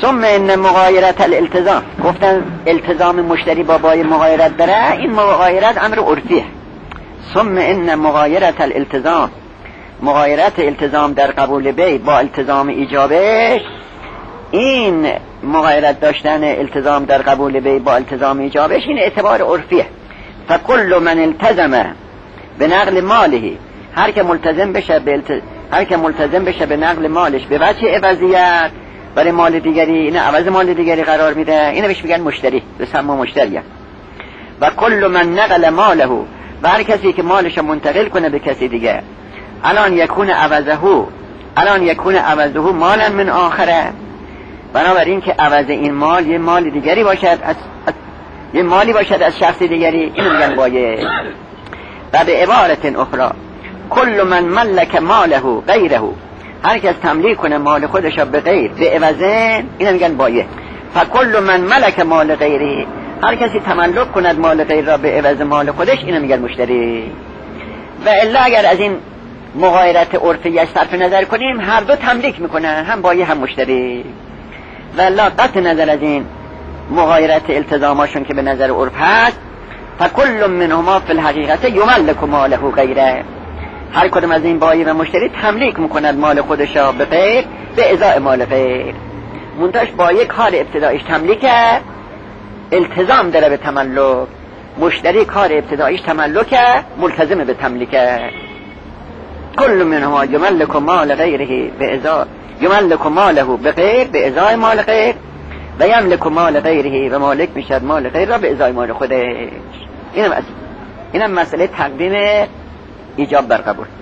ثم ان مغایرت الالتزام، گفتن التزام مشتری با بای مغایرت داره، این مغایرت امر عرفیه. ثم ان مغایرت الالتزام، مغایرت التزام در قبول بی با التزام ایجابش، این مغایرت داشتن التزام در قبول بی با التزام ایجابش این اعتبار عرفیه. فکل من التزم به نقل ماله، هر که ملتزم بشه به نقل مالش به وجه عوضیت برای مال دیگری، این عوض مال دیگری قرار میده، اینو بهش میگن مشتری، به سمو مشتریه. و کل من نقل ماله، و هر کسی که مالش منتقل کنه به کسی دیگه، الان یکون عوضه مالا من آخره، بنابراین که عوض این مال یه مال دیگری باشد، یه مالی باشد از شخص دیگری، اینو میگن بایع. و به عبارت اخرى کل من ملک ماله غیره، هر کس تملیک کنه مال خودش به غیر به عوضه، اینو میگن بایع. فکل من ملک مال غیره، هر کسی تملک کند مال غیر را به عوض مال خودش، اینو میگن مشتری. و الا اگر از این مغایرت عرفی صرف نظر کنیم، هر دو تملیک میکنن، هم بایع هم مشتری. و الا قطع نظر از این مغایرت التزاماشون که به نظر عرف هست، فکل منهما فی الحقیقت یملک ماله غیره، هر کدوم از این بایع و مشتری تملیک میکند مال خودش را به غیر به ازای مال غیر. منتهاش بایع کار ابتدایش تملیکه، التزام داره به تملک، مشتری کار ابتدایش تملکه، ملتزم به تملیکه. کل منهما یملک مال غیره به ازای، یملک ماله به غیر به ازای مال غیر، و یملک مال غیره، و مالک میشد مال غیر را به ازای مال خودش. اینم مسئله تقدیم ایجاب بر قبول.